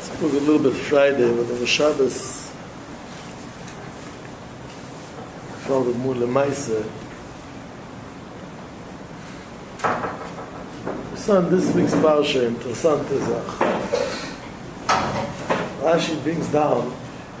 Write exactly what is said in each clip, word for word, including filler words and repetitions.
spoke a little bit Friday, but on the Shabbos, I felt it more lemaise. Son, this week's parsha, interessante Sache. Rashi brings down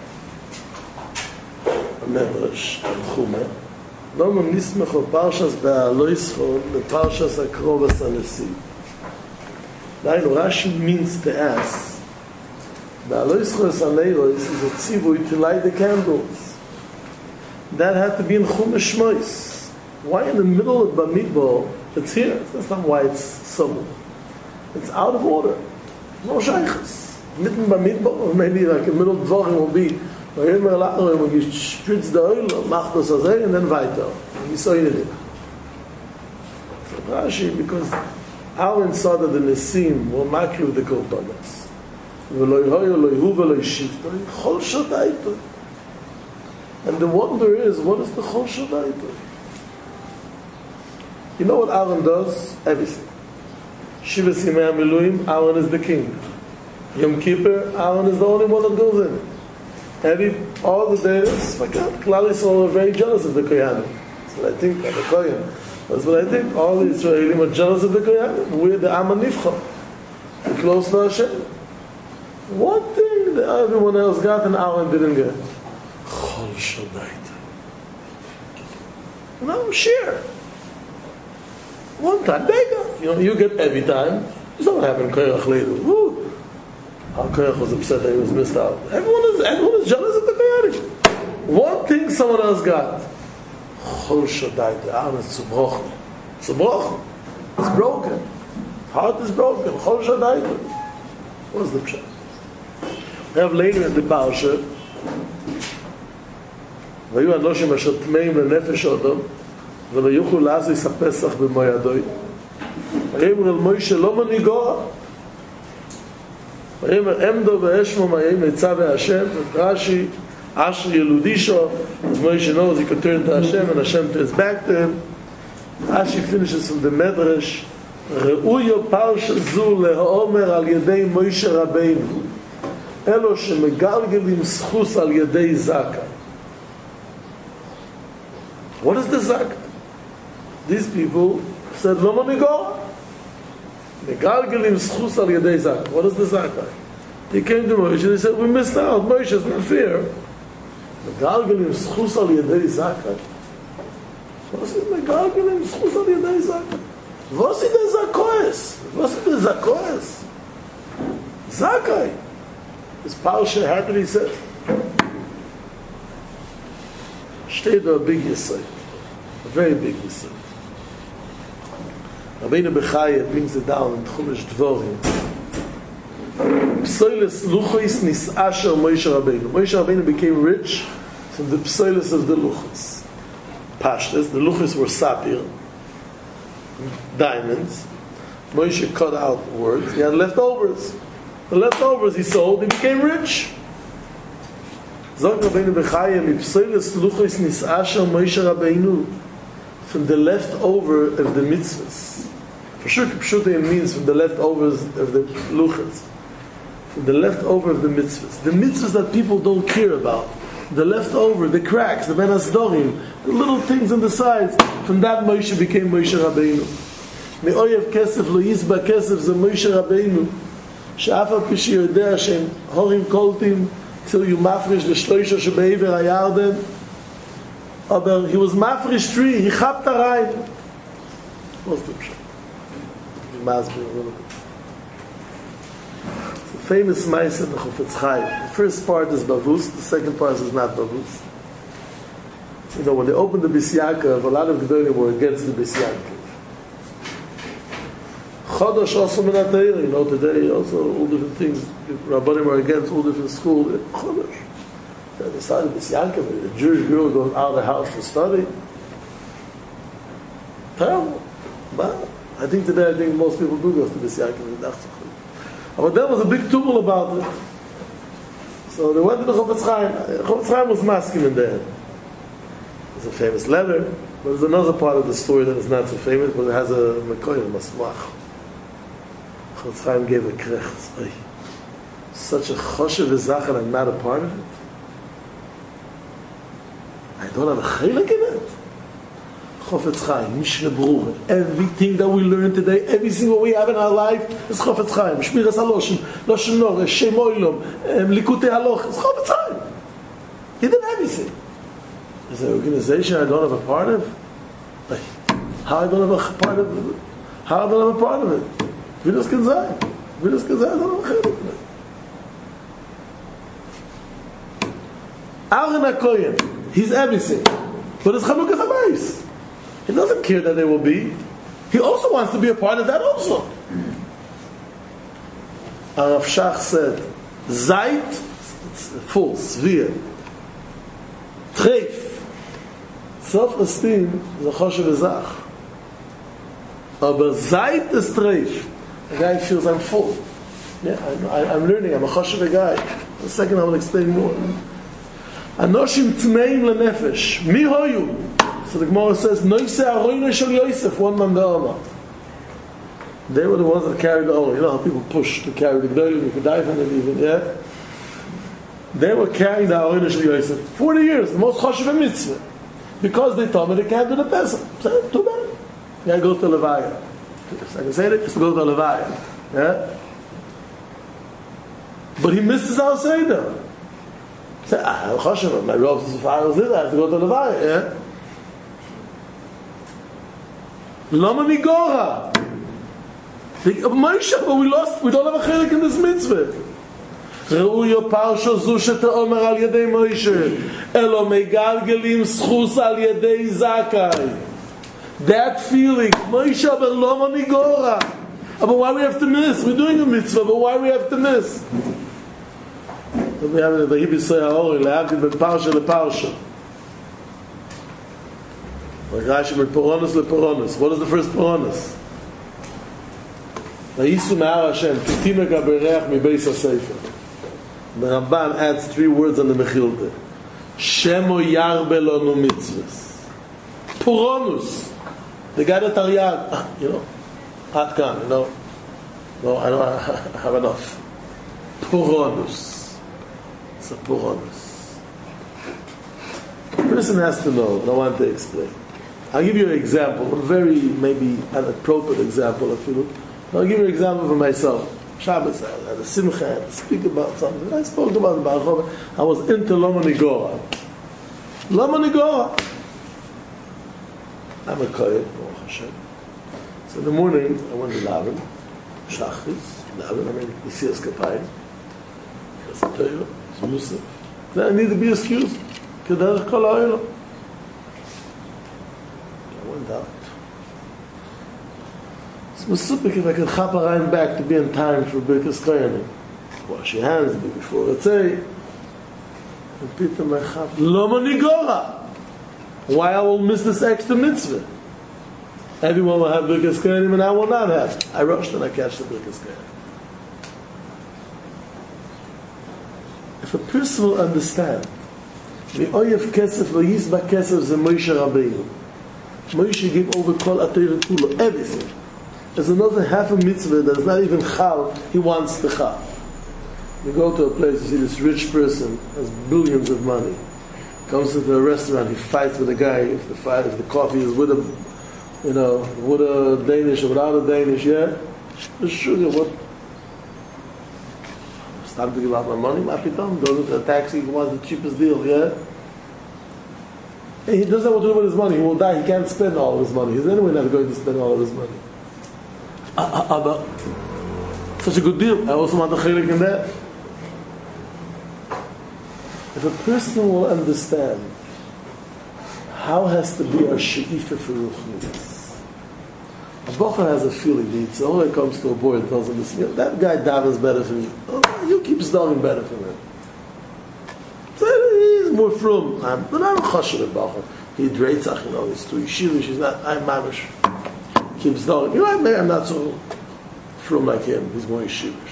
a medrash, a chume. Loma nismech o parshas be'aloischon, the parshas akrovas hanesi. Now, Rashi means to ask, be'aloischon haleiros is a tzivui to light the candles. That had to be in Chumash Shmois. Why in the middle of Bamidbar? It's here. That's not why it's so. It's out of order. No shaykhs. Mitten Bamidbar, or maybe like in the middle of Dvorim will be, when you spritz the oil, mach das azay, and then weiter. You saw it in it. So Rashi, because our inside of the Nesim were makriv the korbanos. V'lo yhoyo, lo yhu, v'lo yishivto, chol shodayto. And the wonder is, what is the chol shodayto? You know what Aaron does? Everything. Shiva Simei HaMiluim, Aaron is the king. Yom Kippur, Aaron is the only one that goes in. Every, all the days, my God, Klal Yisrael are very jealous of the Kohanim. That's what I think, of the Kohen. That's what I think. All the Israelim are jealous of the Kohanim. We're the Am HaNivcha. We're close to Hashem. One thing that everyone else got and Aaron didn't get. Chol Shodayta. No, share. One time, they got. You know, you get every time. It's not what happened in Koyach later. Woo! How Koyach was upset that he was missed out. Everyone is, everyone is jealous of the Koyach. One thing someone else got. Chol Shodayta. Aaron is Tzubrochen. Tzubrochen. It's broken. Heart is broken. Chol Shodayta. What's the pshat? We have later in the Parsha, Vayu Anoshim Asher Tmeim LeNefesh Odom, ולא יוכלו לעשות הפסח במו ידוי. ויאמר אל מוישה לא מנהיגו. ויאמר עמדו ואשמו מהם עצה בהשם, רש"י, Asher Yeludisho, as Moshe knows, he could turn to Hashem and Hashem turns back to him. Rashi finishes from the Medrash, ראויו פרשה זו להאומר על ידי מוישה רבינו, אלו שמגלגלים סחוס על ידי זכאי. What is the zakat? These people said, "Lo manigo." Megalgelim schus al yedei zakat. What is the zakat? They came to Moshe. They said, "We missed out. Moshe is not fair." Megalgelim schus al yedei zakat. What is megalgelim schus al yedei zakat? What is the zakoes? What is the zakoes? Zakai. This parsha happily said. Steht da a big yesod, a very big yesod. Rabbeinu Bechaya brings it down in Chumash Dvorim. Psoilis luchos nis'asher Moshe Rabbeinu. Moshe Rabbeinu became rich from the psoilis of the luchos. Pashtas, the luchos were sapir, diamonds. Moshe cut out words. He had leftovers. The leftovers he sold. He became rich. Zog Rabbeinu Bechaya mipsoilis luchos nis'asher Moshe Rabbeinu, from the leftover of the mitzvahs. For sure, Pshutim means from the leftovers of the luchos, from the leftover of the mitzvahs. The mitzvahs that people don't care about, the leftover, the cracks, the ben hasdorim, the little things on the sides. From that Moshe became Moshe Rabbeinu. Me'oyev kesef lo yisba kesef ze Moshe Rabbeinu, she'afa pishi yodea shem horim koltim till you mafresh the shloisha shebeiver hayarden. Aber he was mafresh tree, he chapped a rein. What's the pshat? It's a famous ma'aseh in the Chofetz Chaim. The first part is Bavus, the second part is not Bavus. You know, when they opened the Bis Yaakov, a lot of Gedolim were against the Bis Yaakov. Chodosh also Menatayr, you know, today also all different things. Rabbanim are against all different schools. Chodosh. They decided Bis Yaakov, a Jewish girl going out of the house to study. Terrible. But I think today, I think most people do go to Bis Yaakov. But there was a big tumult about it. So they went to the Chofetz Chaim. Chofetz Chaim was masking in there. There's a famous letter, but there's another part of the story that is not so famous, but it has a Mekoyim, Masmach. Chofetz Chaim gave a krecht. such a choshev v'zach and I'm not a part of it? I don't have a chelik in it. Chofetz Chaim, Mishnah Berurah, everything that we learn today, everything that we have in our life is Chofetz Chaim. Shmiras HaLoshen, Loshen Nor, Shem Oilom, Likutei Haloch, it's Chofetz Chaim. He did everything. Is there an organization I don't have a part of? Like, how I don't have a part of it? How I don't have a part of it? Vidas Kenzai. Vidas Kenzai, I don't have a chelik in it. Aaron HaKoyen, he's everything. But it's Chanukah Habayis. He doesn't care that there will be. He also wants to be a part of that also. Rav Shach said, Zait, it's full, Svir. Treif. Self-esteem is a choshev v'zach. Aber Zait is treif. The guy feels I'm full. Yeah, I'm, I'm learning, I'm a choshev guy. In a second I will explain more. Anoshim tmeim lenefesh. Mi hoyu. So the Gemara says, Noise Aroyne Shel Yosef, one man be'ama. They were the ones that carried the oil. You know how people push to carry the Gdolim, you could die from them even, yeah? They were carrying the Aroyne Shel Yosef. forty years, the most choshev mitzvah. Because they told me they can't do the Pesach. So, too bad. Yeah, it goes to Levaya. If I can say it, it's to go to Levaya. Yeah? But he misses our Seder. He said, ah, choshev, my robes is far as this, I have to go to Levaya, yeah? Lama Nigora. Moshe, but we lost, we don't have a chelik in this mitzvah. Reuyo Parsha Zu Sheteomer al Yedei Moshe Elo Megalgelim Schus al Yedei Zakai. That feeling, Moshe, but Lama Nigora. But why we have to miss? We're doing a mitzvah, but why we have to miss? We have the Vayibi Soya Lehavdil Ben Parsha LeParsha. Rashi with Poronos LePoronos. What is the first Poronos? Vayisu Me'ar Hashem Titimeka Bereach Mibeis HaSefer. The Ramban adds three words on the Mechilde. Shemo Yarbe Lonu Mitzvahs. Poronos. The guy that Taryag, you know, Atkan, you know. No, I don't have enough. Poronos. It's a Poronos. The person has to know, but I want to explain. I'll give you an example, a very maybe inappropriate example if you look. I'll give you an example for myself. Shabbos, I had a simcha, I had to speak about something. I spoke about the Baruch Haba. I was into Lama Nigora. Lama Nigora. I'm a kohen, Baruch Hashem. So in the morning, I went to Lavan, Shachris, Lavan, I mean, Yisias Kapayim. Because I tell you, it's Musaf. Then I need to be excused. Kederach Kol HaOlam. Out. It's Musupik if I could chap around back to be in time for Birkas Koyanim. Wash your hands before it's a and Peter my chap Lama Nigora. Why I will miss this extra mitzvah? Everyone will have Birkas Koyanim and I will not have. I rushed and I catch the Birkas Koyanim. If a person will understand the Oyev Kesef V'Yisba Kesef Ze Moshe Rabbeinu. Moshe gave over Kol Atayr Kula, everything. There's another half a mitzvah that is not even chal, he wants the chal. You go to a place, you see this rich person has billions of money. Comes into a restaurant, he fights with a guy, if the fight, if the coffee is with a, you know, with a Danish or without a Danish, yeah? The sugar, what? It's time to give out my money, my pitam, goes into a taxi, he wants the cheapest deal, yeah? He doesn't know what to do with his money. He will die. He can't spend all of his money. He's anyway never going to spend all of his money. Uh, uh, uh, but such a good deal. I also want the chelik in that. If a person will understand how has to be our she'ifa for ruchnius. A bocher has a feeling. The Yitzhak comes to a boy and tells him, "Listen, that guy davens better for you. Oh, you keep starving better for him." He's more from, I'm, but I'm choshev at Bachar. He dreitzach, you know, he's too yeshivish, he's not, I'm mamish. Keeps going. You know, maybe I'm not so from like him, he's more yeshivish.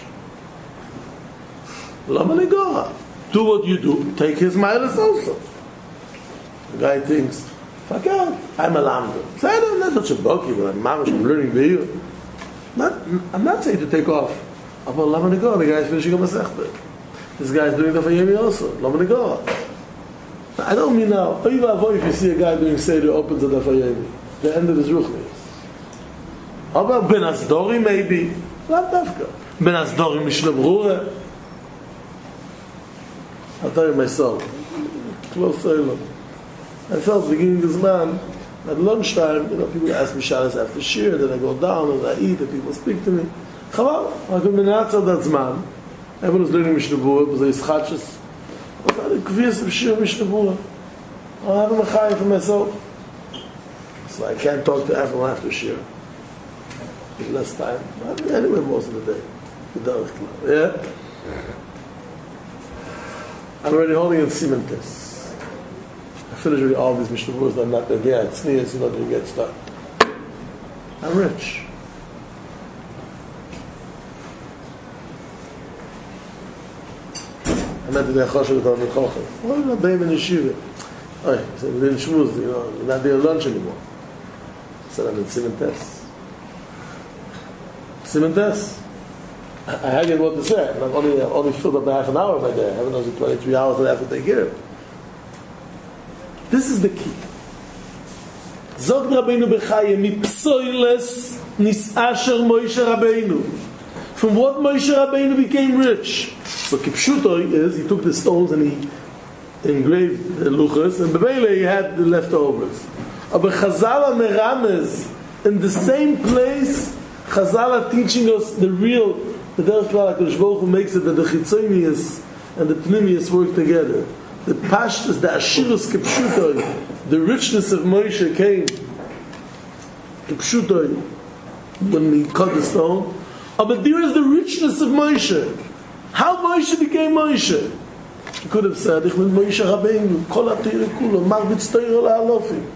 Lama Nigora. Do what you do, take his milas also. The guy thinks, fuck out, I'm a lambda. So I'm not such a bulky, but I'm mamish, I'm learning beyu. Not, I'm not saying to take off Aber Lama Negora, the guy is finishing a Masechta. This guy is doing the Fayemi also. Lama Negora. I don't mean now, if you see a guy doing Seder opens at the Fayemi. The end of his Ruchnis. How about Ben Asdori maybe? Not Dafka. Ben Asdori Mishnah Brura. I'll tell you myself. Close to him. I felt beginning this man, at lunchtime, you know, people ask me shalas after shir, then I go down and I eat and people speak to me. Chaval, I come in that Zman. Everyone was learning Mishnah Brura, it was a Yischachis. I was like, Kvias of shir Mishnah Brura. I'll have a mechai for myself. So I can't talk to everyone after shir. Less time. Anyway, most of the day. Yeah? I'm already holding in Simentis. I finished with all these Mishnah Bruras. I'm not there yet. It's near, so nothing gets stuck. I'm rich. I met the Choshev with Amir Chochel. Well, you're not there in Yeshiva. Oh, he said, we didn't schmooze, you know, you're not there at lunch anymore. I said, I'm in Simentis. Simentis. I had yet what to say. I've only, I've only filled up half an hour by day. I haven't known twenty-three hours that I have to take here. This is the key. Zog Rabbeinu Bechaya mi psoiles nis asher Moshe Rabbeinu. From what Moshe Rabbeinu became rich. So Kipshuto is, he took the stones and he engraved the luchas, and Bebele he had the leftovers. Aber Chazal Merames, in the same place, Chazal are teaching us the real, the Derech Klal HaKadosh Baruch Hu makes it that the Chitzonius and the Pnimius work together. The Pashtus, the Ashirus Kipshutoi, the richness of Moshe came Kipshutoi when he cut the stone. Oh, but there is the richness of Moshe. How Moshe became Moshe. He could have said, Ich bin Moshe Rabbeinu, Kol HaTeire Kulo, Marbitz Teiro LaHalofi.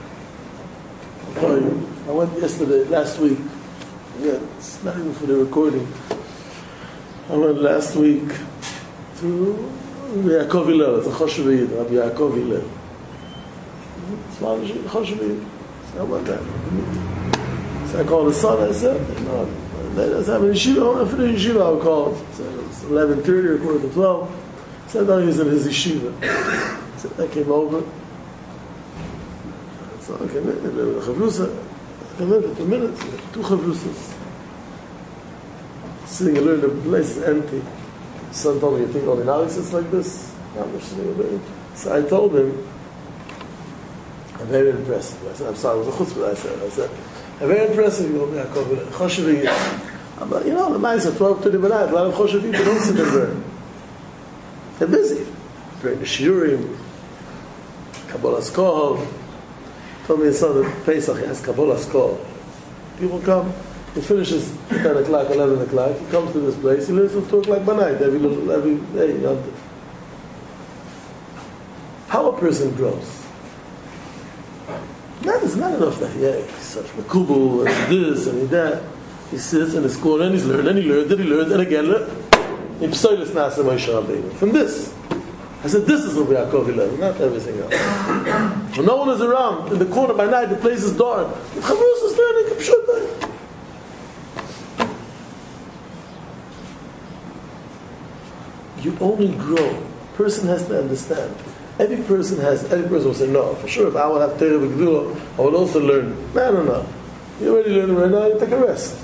I went yesterday, last week. Yeah, it's not even for the recording. I went last week to Yaakov Hillel. It's a Choshev Yid, Rabbi Yaakov Hillel. It's one of the Choshev Yid. So I went there. So I called the son, I said, no. I said, I'm in Yeshiva, I finished Yeshiva, I'll call. So it's eleven thirty or quarter to twelve. I said, no, he's in his Yeshiva. So I came over. So I came in, the Chavrusa. I came in for two minutes, two Chavrusas. Sitting alone, the place is empty. The son told me, you think only now it's like this? So I told him, I'm very impressed. I said, I'm sorry, it was a chutzpah, I said. I said, I'm very impressive, you know, Yaakov, Choshev. But you know, the mice are twelve to the night, a lot of Choshev people don't sit there. They're busy. Bring the Shiurim, Kabbalah Skol. Told me his son at Pesach, he has Kabbalah Skol. People come, he finishes ten o'clock, eleven o'clock, he comes to this place, he lives till two o'clock by night, every little, every day. You know. How a person grows. That is not enough that, yeah, he's such makubal, and this, and that. He sits in his corner and he's learned, and he learns, and he learns, and again, in Psoilis Nasa Moshe Rabbeinu. From this. I said, this is Rabbi Yaakov Hillel, not everything else. When no one is around, in the corner by night, the place is dark. The Chavrusa is learning Kipshutai. You only grow. Person has to understand. Every person has, every person will say, no, for sure, if I would have Torah v'Gedulah, I would also learn. No, no, no. You already learned right now, you take a rest.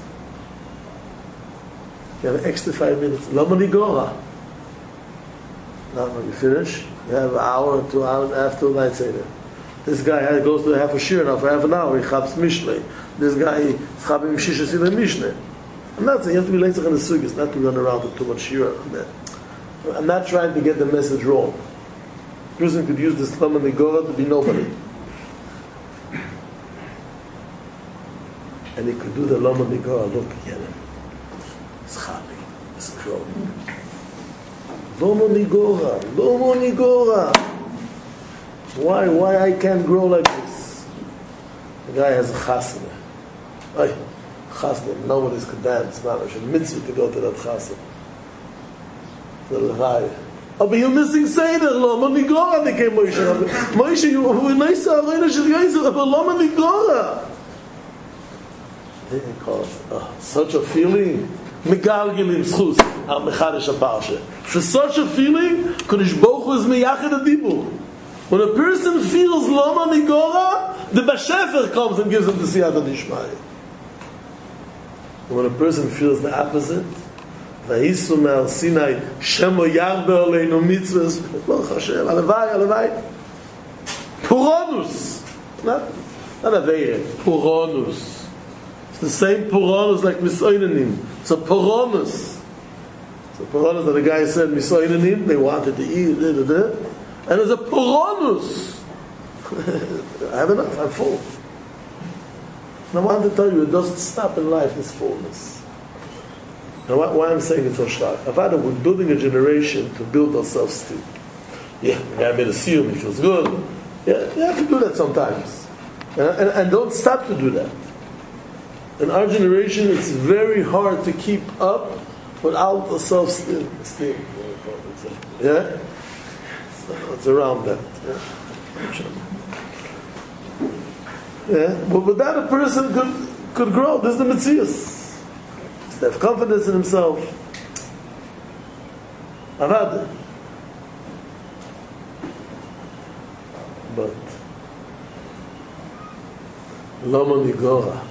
You have an extra five minutes. Lama Nigora. Now when you finish, you have an hour or two hours after the night Seder. This guy goes to half a shir now for half an hour, he chaps Mishlei. This guy is chapping Mishisha Sida Mishneh. I'm not saying you have to be lazy on the sugis, not to run around with too much shir. I'm not trying to get the message wrong. A person could use this Lama Nigora to be nobody. And he could do the Lama Nigora, look again. It's chapping, it's growing. Lama Nigora, Lama Nigora. Why, why I can't grow like this? The guy has a chasana. Ay, chasana, nobody's could dance, man. I should mitzvah to go to that chasana. The L'chai. Oh, but you're missing Seder, Lama Nigora became Moshe Rabbeinu. Moshe, you were nice to Arayna Shel Yosef, but Lama Nigora. They call it, oh, such a feeling. megalgelim schus al mechadish parsha. For such a feeling, Kodesh Baruch Hu is meyached adibur. When a person feels lama nigora, the Bashefer comes and gives him the siyata dishmaya. When a person feels the opposite, vayisu me'al Sinai shemo yarbe aleinu mitzvahs, Baruch Hashem, alevai, alevai, puronus, not not aveir, puronus. It's the same puronus like misoinenim. It's a puronus. It's a puronus that the guy said misoinenim. They wanted to eat, da, da, da. And there's a puronus. I have enough. I'm full. And I want to tell you, it doesn't stop in life. This fullness. And why, why I'm saying it so stark? Avada, we're building a generation to build ourselves to. Yeah, the guy made a siyum. He feels good. Yeah, you have to do that sometimes. And, and, and don't stop to do that. In our generation, it's very hard to keep up without a self-esteem. Yeah? So it's around that. Yeah? Yeah? But with that, a person could, could grow. This is the Metzius. To have confidence in himself. Avad. But Lama Nigora.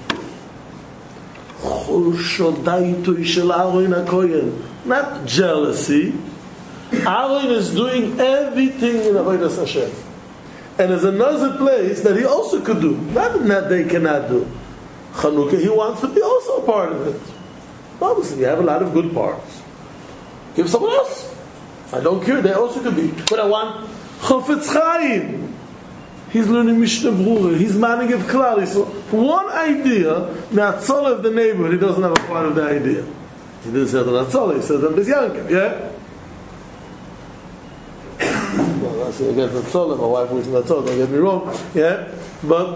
Not jealousy. Aaron is doing everything in Avodas Hashem. And there's another place that he also could do. Not that they cannot do. Chanukah, he wants to be also a part of it. Obviously, you have a lot of good parts. Give someone else. I don't care, they also could be. But I want Chofetz Chaim. He's learning Mishnah Brura. He's manning of Klal. So one idea, Natzol of the neighborhood, he doesn't have a part of the idea. He didn't say the Natzol, he said the Bezyanka, yeah? Well, that's against Natzol, my wife was Natzol, don't get me wrong, yeah? But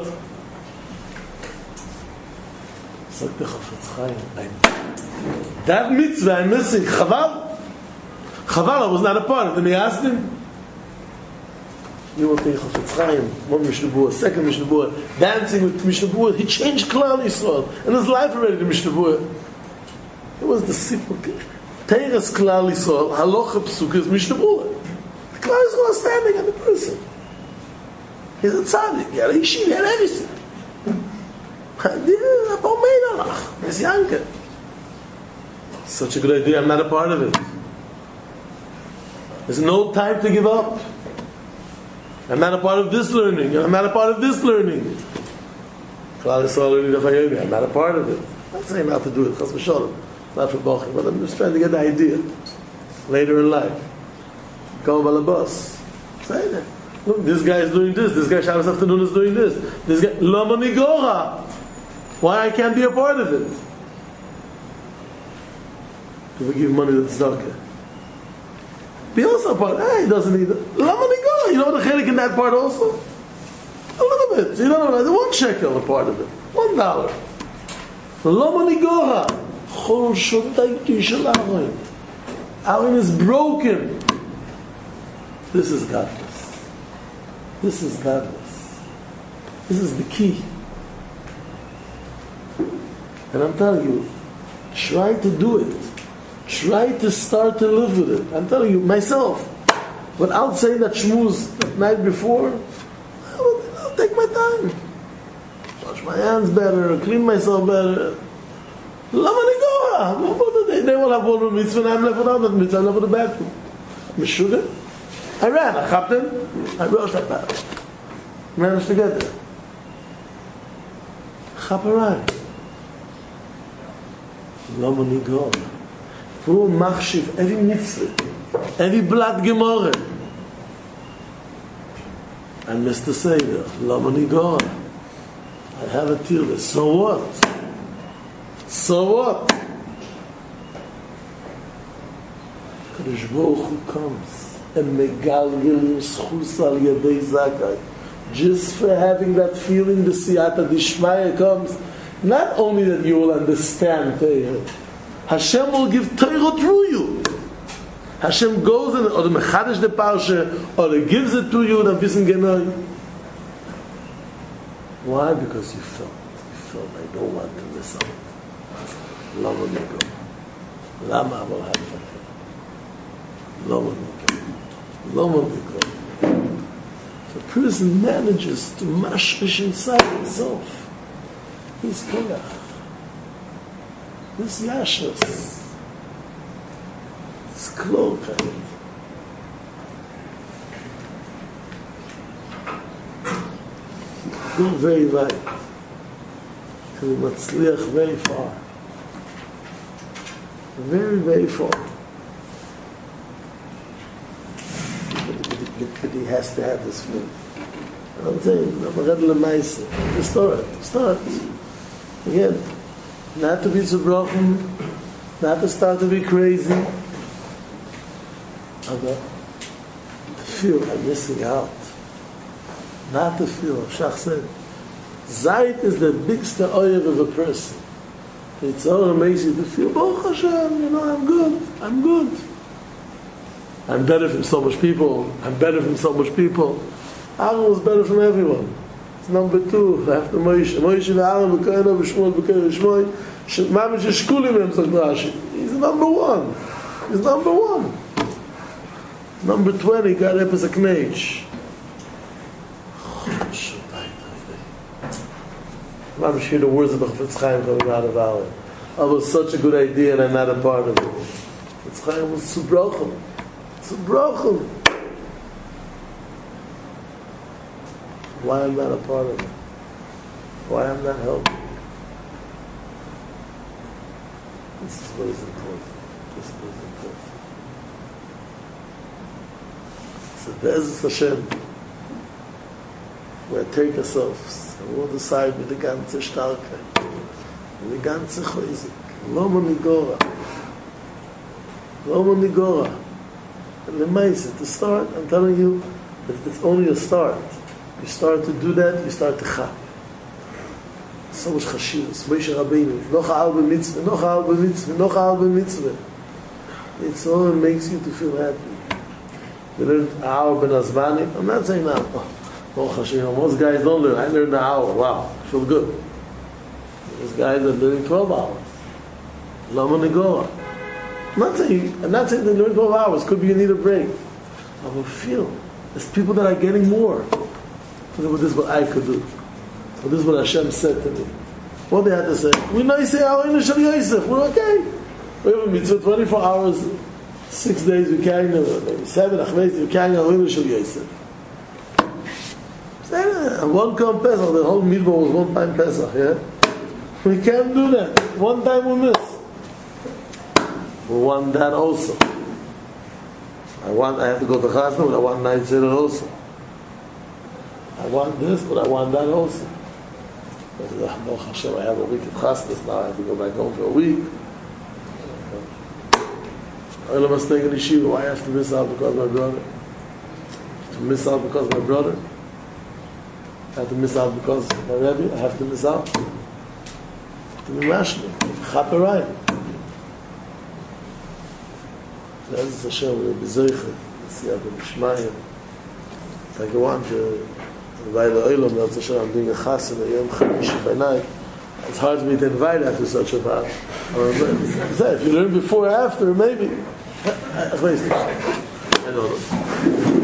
it's like the Chofetz Chaim. That mitzvah I'm missing. Chaval? Chaval, I was not a part of it. And he asked him, you will think Chofetz Chaim, one Mishnah Berurah, second Mishnah Berurah, dancing with Mishnah Berurah. He changed Klal Yisrael and his life already to Mishnah Berurah. It was the simple Teres Klal Yisrael, Halacha Psuk is Mishnah Berurah. The Klal Yisrael is standing at the person. He's a tzaddik. He had a yeshiva, he had everything. He's younger. Such a good idea. I'm not a part of it. There's no time to give up. I'm not a part of this learning. I'm not a part of this learning. I'm not a part of it. I'm not saying not to do it. Chas v'sholem. Not for Bochim. But I'm just trying to get the idea. Later in life. Go on the bus. Say that. Look, this guy is doing this. This guy Shabbos afternoon is doing this. This guy, Lama Nigora. Why I can't be a part of it? People give money to the tzedakah. Be also a part. Hey, he doesn't need it. Lama Nigora. You know the chelik in that part also? A little bit. You don't know, one shekel a part of it. One dollar. Lama Nigora. Chol shodayti shel Aaron. Aaron is broken. This is godless. This is godless. This is the key. And I'm telling you, try to do it. Try to start to live with it. I'm telling you, myself, without saying that shmuz the night before, I'll, I'll take my time. Wash my hands better, clean myself better. They, they will have one mitzvah and I'm left without that mitzvah, I'm left with the bathroom. Meshuggah? I ran, I chopped him, I wrote that back. Managed to get there. Chaparai. Lama Nigor. Full machshiv, every mitzvah, every blatt gemorah. And Mister Seder, Lama Nigor. I have a tirah. So what? So what? Kadosh Baruch Hu comes and megalgel schus al yadei zakai. Just for having that feeling, the siyata dishmaya comes. Not only that you will understand Torah, Hashem will give Torah through you. Hashem goes and, or the mechadish the parsha, or he gives it to you and a bisschen genoi. Why? Because you felt, you felt, I don't want to miss out. Lama Nigor. למה אבל ההפך? לא מניקה. לא מניקה. The person manages to mashrish inside himself. He's koyach. This yashras. This klo kind. Go very right. To the matzliach very far. Very, very far. But he has to have this feeling. I'm saying, I'm a redel meise. Restore it. Restore it. Again, not to be so broken, not to start to be crazy. Okay. To feel I'm missing out. Not to feel. Shach said, Zayit is the biggest oyev of a person. It's all amazing to feel, Baruch Hashem, you know, I'm good, I'm good. I'm better from so much people, I'm better from so much people. Aaron was better from everyone. It's number two, after Moshe. Moshe and Aaron, B'kaino, B'shmuel, B'kaino, B'shmoy, Mamish Shkulim him, says Rashi. He's number one. He's number one. Number twenty, got up as a knage. I'm sure the words of the Chafetz Chaim coming out of our. It was such a good idea and I'm not a part of it. Chafetz Chaim was zu brochen. Zu brochen. Why I'm not a part of it? Why I'm not helping? This is what is important. This is what is important. So Be'ezus Hashem, we take ourselves. We'll decide with the ganze Starkheit, with the ganze Choizik. Loma Nigora. Loma Nigora. And the Maisa, to start, I'm telling you, that it's only a start. You start to do that, you start to chap. So much chashivas. Moshe Rabbeinu, noch al b'mitzvah, noch al b'mitzvah, noch al b'mitzvah. It's all that makes you to feel happy. You learned A'ar ben Azmani. I'm not saying now, oh, Baruch Hashem, most guys don't learn. I learned an hour. Wow, I feel good. There's guys that are learning twelve hours. Lama Nigora. I'm not saying, I'm not saying they learn twelve hours. Could be you need a break. I will feel. There's people that are getting more. So this is what I could do. So this is what Hashem said to me. What they had to say? We know you say, Yosef. We're okay. We have a mitzvah twenty-four hours, six days we carry them, maybe seven, we carry them, Yosef. And one come Pesach, the whole midbar was one time Pesach, yeah? We can't do that. One time we miss. We want that also. I want, I have to go to Chasna, but I want night Seder also. I want this, but I want that also. But no Hashem, I have a week of Chasnas now, I have to go back home for a week. I was taking the Yeshiva, why I have to miss out because of my brother? To miss out because of my brother? I have to miss out because of my Rebbe. I have to miss out. To be mashmi. Chaperayim. That's Hashem. We'll be zeicha. Siyah b'mishmayim. I go on to invite the Olam. That's Hashem. I'm doing a chassid. A yom chamishi by night. It's hard for me to invite after such a bad. If you learn before or after, maybe. I don't know.